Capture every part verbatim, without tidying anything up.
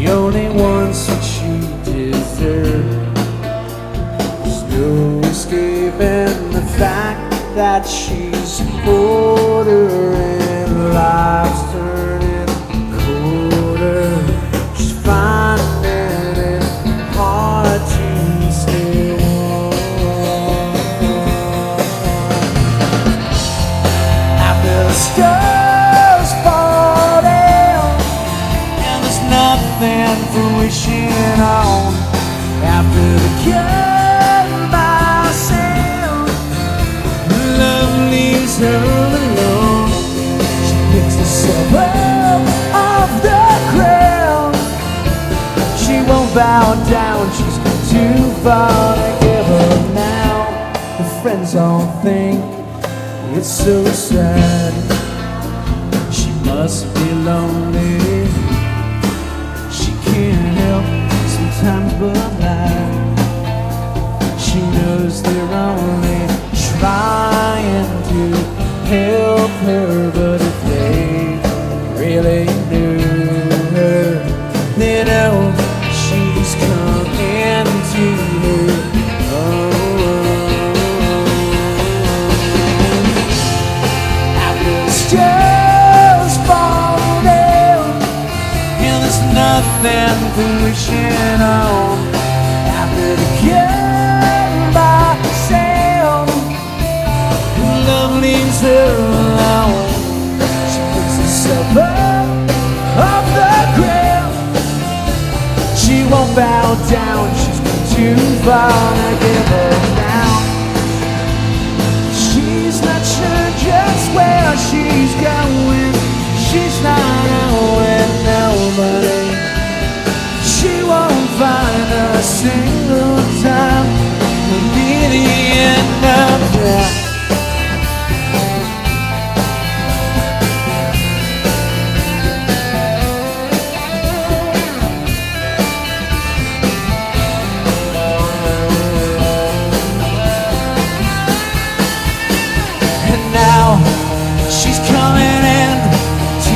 She only wants what she deserves. There's no escaping the fact that she's older and life's turning colder. She's finding it hard to stay warm. After the stars fall down and there's nothing for wishing on, after the goodbye sound, love leaves her alone. She picks herself up off the ground. She won't bow down, she's too far to give up now. Her friends all think it's so sad. She must be lonely. She can't help sometimes but lie. She knows they're only trying to help her, but if they really knew her, they know she's coming to her own. After the stars fall down and there's nothing for wishing on, after the goodbye sound, love leaves her alone. She picks herself up off the ground. She won't bow down, she's too far to give up now. She's not sure just where she's going. She's not out with nobody. She won't find a single time. It'll be the end of that. And now she's coming in to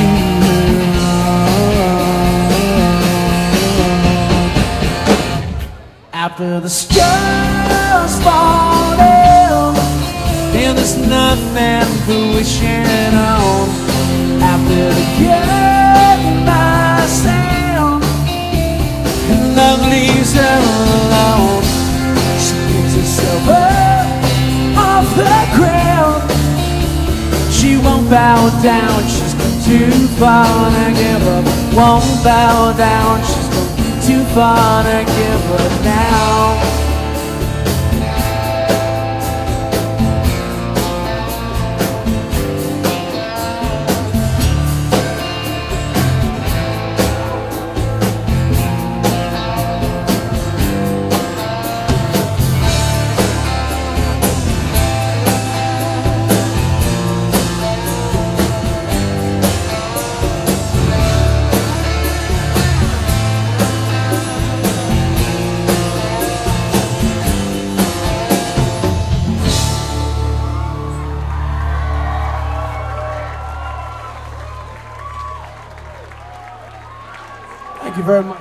her. After the stars fall down and there's nothing for wishing on, after the goodbye sound and love leaves her alone, she picks herself up off the ground. She won't bow down, she's gone too far to give up. Won't bow down, she's gone too far to give up now. Thank you very much.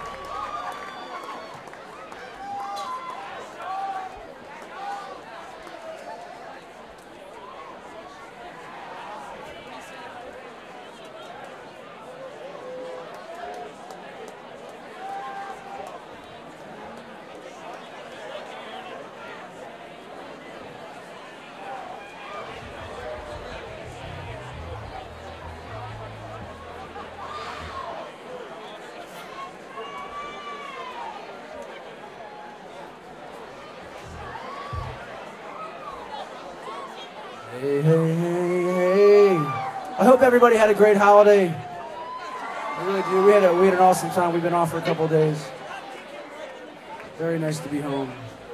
Hey, hey, hey, hey. I hope everybody had a great holiday. I really do. We had, a, we had an awesome time. We've been off for a couple days. Very nice to be home.